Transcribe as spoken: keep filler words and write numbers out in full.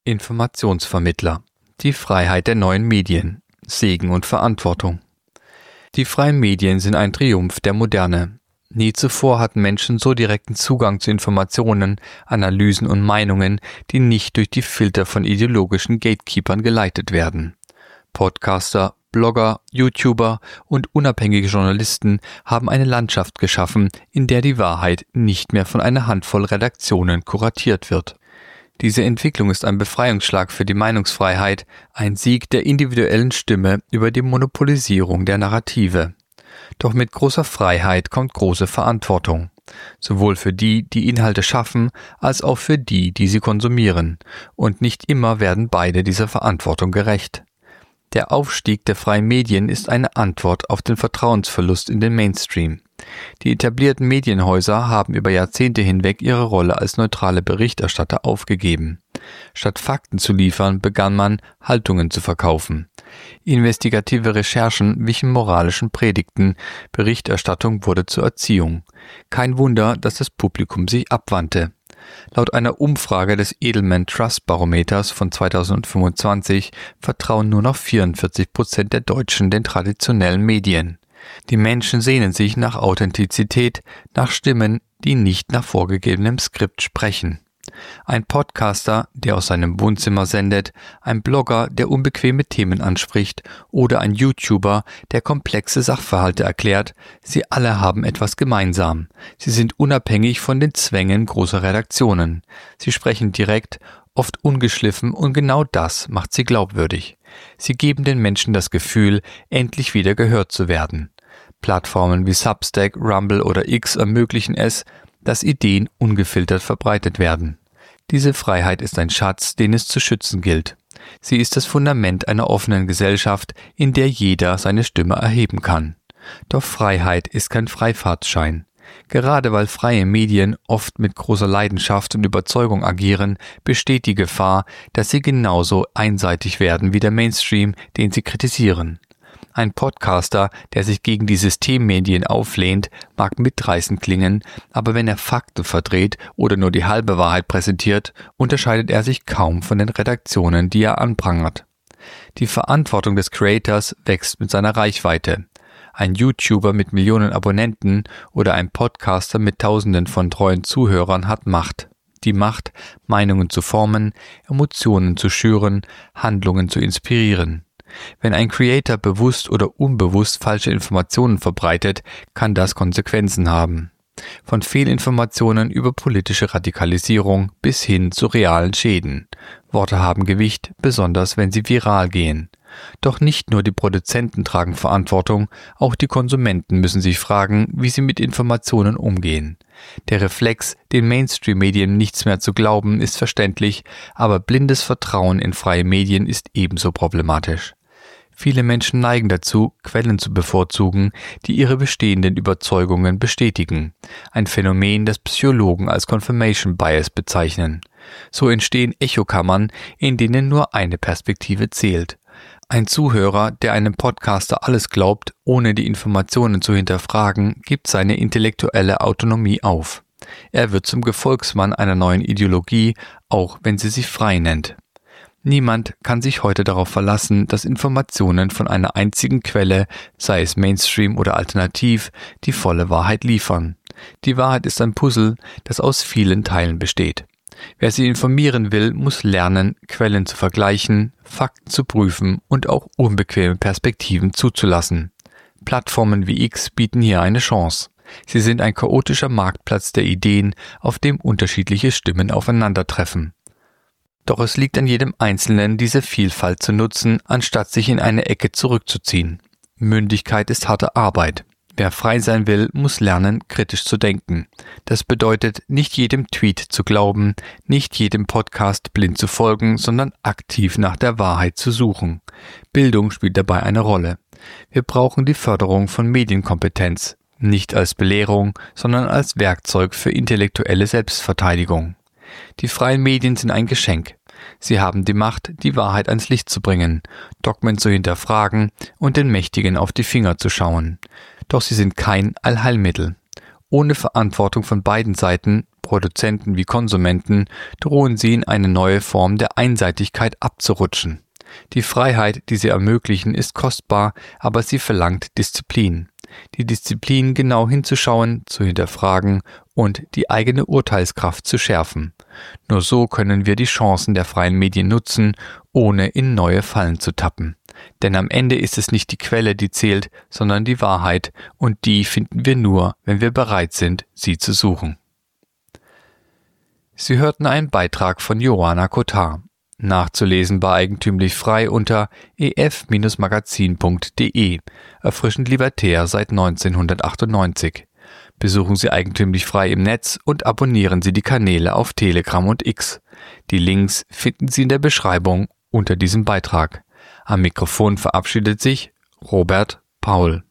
Informationsvermittler. Die Freiheit der neuen Medien. Segen und Verantwortung. Die freien Medien sind ein Triumph der Moderne. Nie zuvor hatten Menschen so direkten Zugang zu Informationen, Analysen und Meinungen, die nicht durch die Filter von ideologischen Gatekeepern geleitet werden. Podcaster, Blogger, YouTuber und unabhängige Journalisten haben eine Landschaft geschaffen, in der die Wahrheit nicht mehr von einer Handvoll Redaktionen kuratiert wird. Diese Entwicklung ist ein Befreiungsschlag für die Meinungsfreiheit, ein Sieg der individuellen Stimme über die Monopolisierung der Narrative. Doch mit großer Freiheit kommt große Verantwortung, sowohl für die, die Inhalte schaffen, als auch für die, die sie konsumieren, und nicht immer werden beide dieser Verantwortung gerecht. Der Aufstieg der freien Medien ist eine Antwort auf den Vertrauensverlust in den Mainstream. Die etablierten Medienhäuser haben über Jahrzehnte hinweg ihre Rolle als neutrale Berichterstatter aufgegeben. Statt Fakten zu liefern, begann man, Haltungen zu verkaufen. Investigative Recherchen wichen moralischen Predigten, Berichterstattung wurde zur Erziehung. Kein Wunder, dass das Publikum sich abwandte. Laut einer Umfrage des Edelman Trust Barometers von zweitausendfünfundzwanzig vertrauen nur noch vierundvierzig Prozent der Deutschen den traditionellen Medien. Die Menschen sehnen sich nach Authentizität, nach Stimmen, die nicht nach vorgegebenem Skript sprechen. Ein Podcaster, der aus seinem Wohnzimmer sendet, ein Blogger, der unbequeme Themen anspricht, oder ein YouTuber, der komplexe Sachverhalte erklärt, sie alle haben etwas gemeinsam. Sie sind unabhängig von den Zwängen großer Redaktionen. Sie sprechen direkt, oft ungeschliffen, und genau das macht sie glaubwürdig. Sie geben den Menschen das Gefühl, endlich wieder gehört zu werden. Plattformen wie Substack, Rumble oder X ermöglichen es, dass Ideen ungefiltert verbreitet werden. Diese Freiheit ist ein Schatz, den es zu schützen gilt. Sie ist das Fundament einer offenen Gesellschaft, in der jeder seine Stimme erheben kann. Doch Freiheit ist kein Freifahrtschein. Gerade weil freie Medien oft mit großer Leidenschaft und Überzeugung agieren, besteht die Gefahr, dass sie genauso einseitig werden wie der Mainstream, den sie kritisieren. Ein Podcaster, der sich gegen die Systemmedien auflehnt, mag mitreißend klingen, aber wenn er Fakten verdreht oder nur die halbe Wahrheit präsentiert, unterscheidet er sich kaum von den Redaktionen, die er anprangert. Die Verantwortung des Creators wächst mit seiner Reichweite. Ein YouTuber mit Millionen Abonnenten oder ein Podcaster mit Tausenden von treuen Zuhörern hat Macht. Die Macht, Meinungen zu formen, Emotionen zu schüren, Handlungen zu inspirieren. Wenn ein Creator bewusst oder unbewusst falsche Informationen verbreitet, kann das Konsequenzen haben. Von Fehlinformationen über politische Radikalisierung bis hin zu realen Schäden. Worte haben Gewicht, besonders wenn sie viral gehen. Doch nicht nur die Produzenten tragen Verantwortung, auch die Konsumenten müssen sich fragen, wie sie mit Informationen umgehen. Der Reflex, den Mainstream-Medien nichts mehr zu glauben, ist verständlich, aber blindes Vertrauen in freie Medien ist ebenso problematisch. Viele Menschen neigen dazu, Quellen zu bevorzugen, die ihre bestehenden Überzeugungen bestätigen. Ein Phänomen, das Psychologen als Confirmation Bias bezeichnen. So entstehen Echokammern, in denen nur eine Perspektive zählt. Ein Zuhörer, der einem Podcaster alles glaubt, ohne die Informationen zu hinterfragen, gibt seine intellektuelle Autonomie auf. Er wird zum Gefolgsmann einer neuen Ideologie, auch wenn sie sich frei nennt. Niemand kann sich heute darauf verlassen, dass Informationen von einer einzigen Quelle, sei es Mainstream oder alternativ, die volle Wahrheit liefern. Die Wahrheit ist ein Puzzle, das aus vielen Teilen besteht. Wer sich informieren will, muss lernen, Quellen zu vergleichen, Fakten zu prüfen und auch unbequeme Perspektiven zuzulassen. Plattformen wie X bieten hier eine Chance. Sie sind ein chaotischer Marktplatz der Ideen, auf dem unterschiedliche Stimmen aufeinandertreffen. Doch es liegt an jedem Einzelnen, diese Vielfalt zu nutzen, anstatt sich in eine Ecke zurückzuziehen. Mündigkeit ist harte Arbeit. Wer frei sein will, muss lernen, kritisch zu denken. Das bedeutet, nicht jedem Tweet zu glauben, nicht jedem Podcast blind zu folgen, sondern aktiv nach der Wahrheit zu suchen. Bildung spielt dabei eine Rolle. Wir brauchen die Förderung von Medienkompetenz, nicht als Belehrung, sondern als Werkzeug für intellektuelle Selbstverteidigung. Die freien Medien sind ein Geschenk. Sie haben die Macht, die Wahrheit ans Licht zu bringen, Dogmen zu hinterfragen und den Mächtigen auf die Finger zu schauen. Doch sie sind kein Allheilmittel. Ohne Verantwortung von beiden Seiten Produzenten wie Konsumenten, drohen sie in eine neue Form der Einseitigkeit abzurutschen. Die Freiheit, die sie ermöglichen, ist kostbar, aber sie verlangt Disziplin. Die Disziplin, genau hinzuschauen, zu hinterfragen und die eigene Urteilskraft zu schärfen. Nur so können wir die Chancen der freien Medien nutzen, ohne in neue Fallen zu tappen. Denn am Ende ist es nicht die Quelle, die zählt, sondern die Wahrheit, und die finden wir nur, wenn wir bereit sind, sie zu suchen. Sie hörten einen Beitrag von Joanna Kotar. Nachzulesen bei Eigentümlich Frei unter e f Magazin punkt de, erfrischend libertär seit neunzehnhundertachtundneunzig. Besuchen Sie Eigentümlich Frei im Netz und abonnieren Sie die Kanäle auf Telegram und X. Die Links finden Sie in der Beschreibung unter diesem Beitrag. Am Mikrofon verabschiedet sich Robert Paul.